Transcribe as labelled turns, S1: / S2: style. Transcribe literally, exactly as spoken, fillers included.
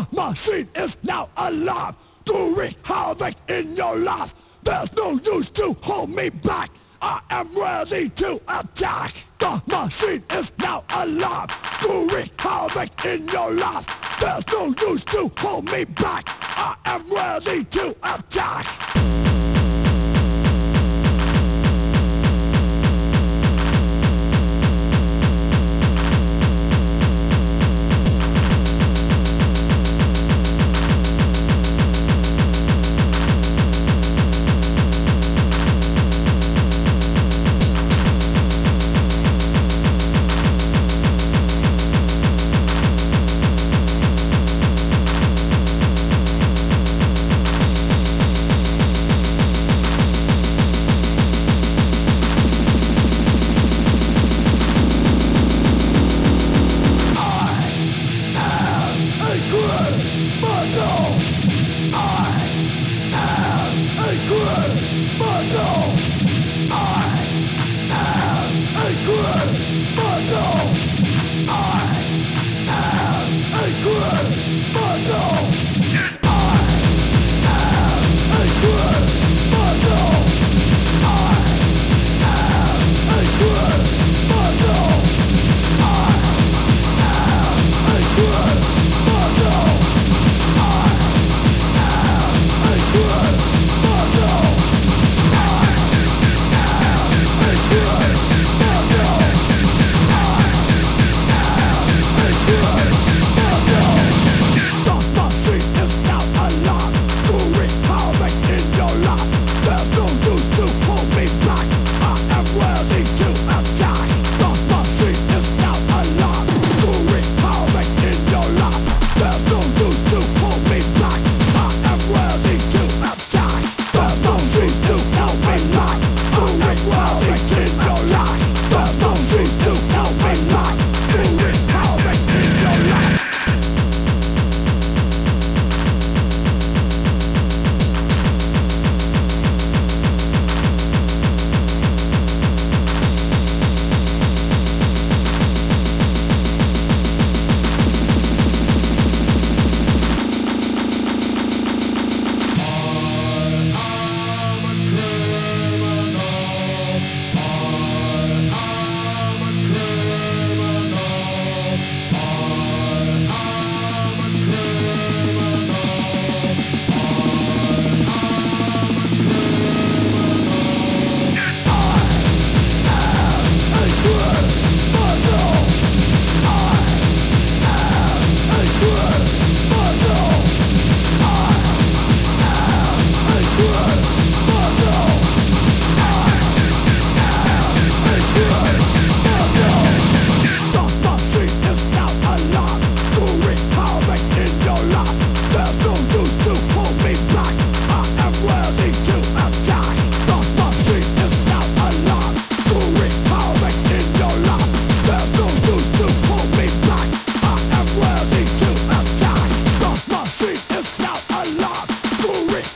S1: The machine is now alive to wreak havoc in your life. There's no use to hold me back. I am ready to attack. The machine is now alive to wreak havoc in your life. There's no use to hold me back. I am ready to attack.